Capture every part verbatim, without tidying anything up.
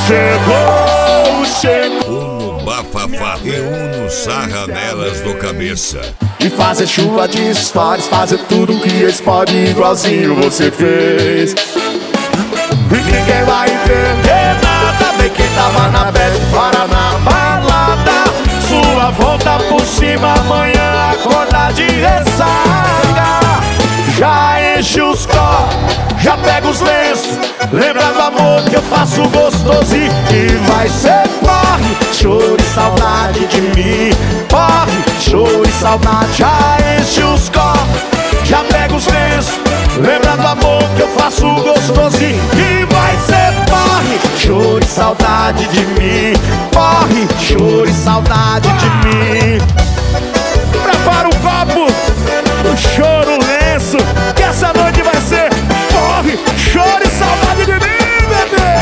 Chegou, chegou Uno bafafá e Uno sarra nelas do cabeça. E fazer chuva de histórias, fazer tudo que eles podem, igualzinho você fez. E ninguém vai entender nada, bem quem tava na bed, para na balada. Sua volta por cima, amanhã acordar de ressaca. Já enche os copos, já pega os lenços, lembra do amor que eu faço gostoso e vai ser porre, choro e saudade de mim. Porre, choro e saudade, já enche os copos, já pega os lenços, lembra do amor que eu faço gostoso e vai ser porre, choro e saudade de mim. Porre, choro e saudade de mim. Prepara o copo, o choro, o lenço, que essa noite vai ser porre, choro e saudade de mim, bebê.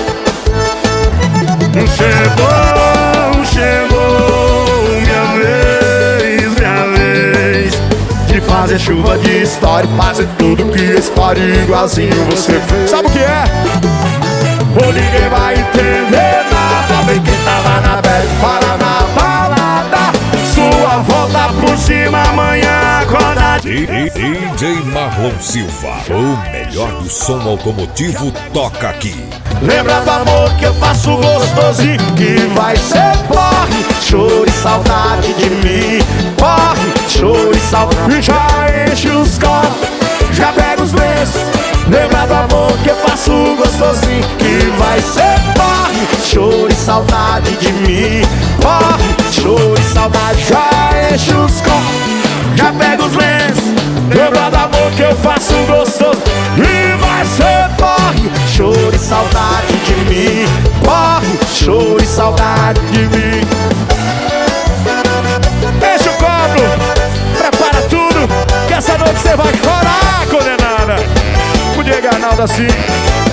Chegou, chegou minha vez, minha vez de fazer chuva de história, fazer tudo que eles podem, igualzinho você fez. Sabe o que é? Ou ninguém vai entender nada, bem quem tava na bed, para na balada. Sua volta por cima, amanhã acorda de D J Marlon Silva, o melhor do som automotivo, toca aqui. Lembra do amor que eu faço gostoso e que vai ser porre, choro e saudade de mim. Porre, choro e saudade, e já enche os copos, já pega os lenços, lembra do amor que eu faço gostosinho, que vai ser porre, choro e saudade de mim. Porre, choro e saudade, já enche os copos, já pega os lenços, lembra do amor que eu faço gostoso e vai ser porre, choro e saudade de mim. Porre, choro e saudade de mim. Enche o copo, prepara tudo, que essa noite você vai chorar, condenada. Com o Diego Arnaldo assim.